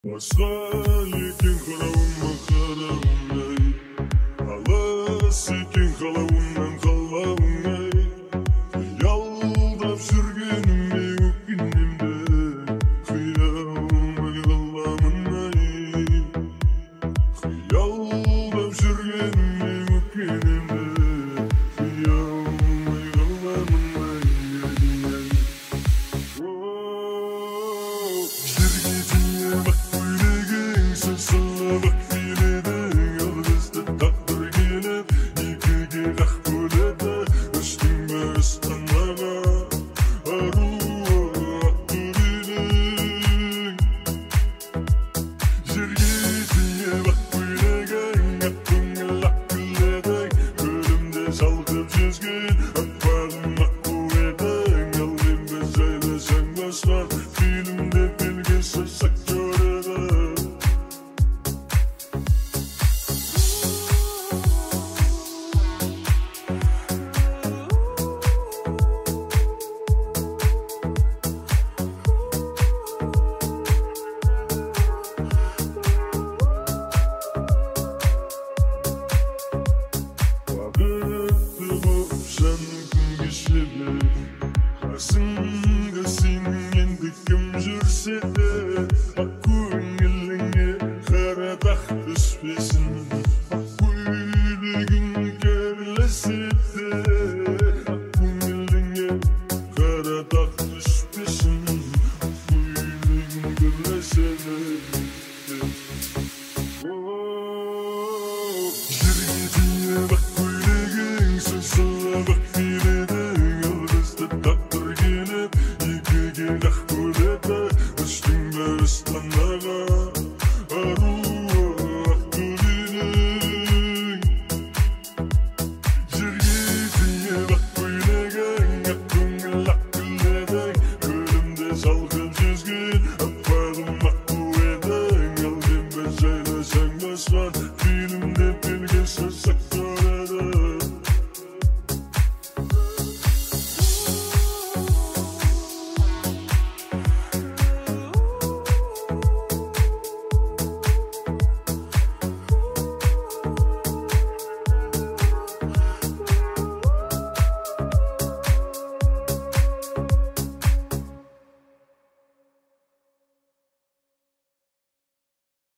Басқа екен қарауыма қарауыңай, алыс екен қалауымнан қалауыңай, қиялдап жүргеніңе өкінемді, қия алмай қаламын-ай. Қиялдап жүргеніңе өкінемді, қия алмай қаламын-ай. Жерге тие бақ көйлегің, сылсылап биледің, алғызды тағдыр келіп, екіге қақ бөледі. Өштің бе ұстанаға, ару атты белің. Жерге тие бақ көйлегің, ақ көңіл ақ күледің, көлімде шалқып жүзген аппағым аққу едің. Ал енді жайласаң басқа фильмде белгісіз актер едің. Бақытты боп жаным күн кешеді, қасыңда сенің енді кім жүрсе де, ақ көңіліңе қара дақ түспесін, ақ көйлегің керлесе де, ақ көңіліңе қара дақ түспесін, ақ көйлегің керлесе де. Жерге тие бақ көйлегің, сылсылап ақ биледің, алғызды тағдыр келіп, екіге қақ бөледі. Өштің бе ұстанаға,